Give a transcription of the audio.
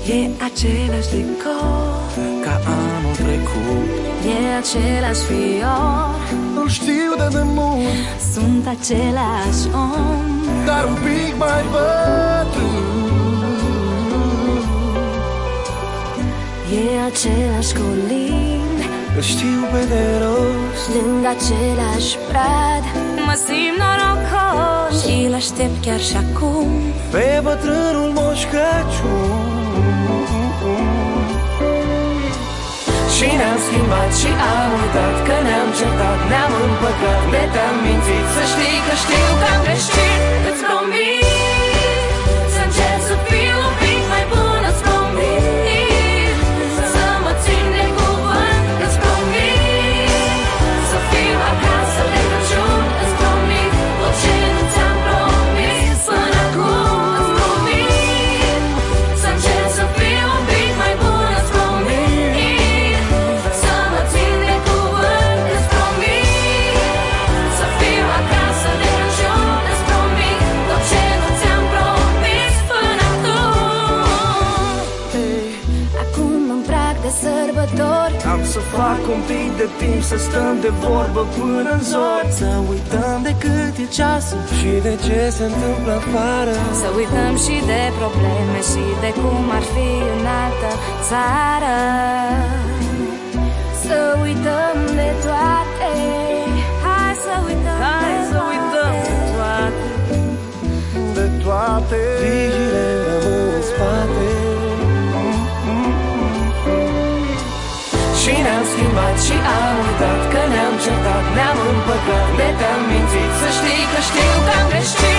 E același decor ca anul trecut. E același fior, Nu știu de demult, sunt același om, dar un pic mai bătrân. E același colin, Îl știu pe de rost, lângă același brad. Mă simt norocos și l-aștept chiar și acum pe bătrânul Moș Crăciun. Și ne-am schimbat și am uitat, că ne-am certat, ne-am împăcat, de te-am mințit. Să știi că știu că am greșit. Îți promit să încerc să fiu un pic mai bun. Îți promit să mă țin de cuvânt. Îți promit să fiu acasă de Crăciun. Îți promit tot ce nu ți-am promis până acum. Îți promit să încerc să fiu un pic mai bun. Îți promit să mă țin de cuvânt. Îți promit să fiu acasă de Crăciun. Îți promit tot ce nu ți-am promis până acum. Acum în prag de sărbători Am să fac un pic de timp, să stăm de vorbă până în zori. Să uităm de cât e ceasul și de ce se întâmplă afară. să uităm și de probleme și de cum ar fi în altă țară. Să uităm de toate. Hai să uităm, de toate. De toate grijile rămân în spate. Și ne-am schimbat și am uitat, că ne-am certat, ne-am împăcat, de te-am mințit. Să știi că știu că am greșit.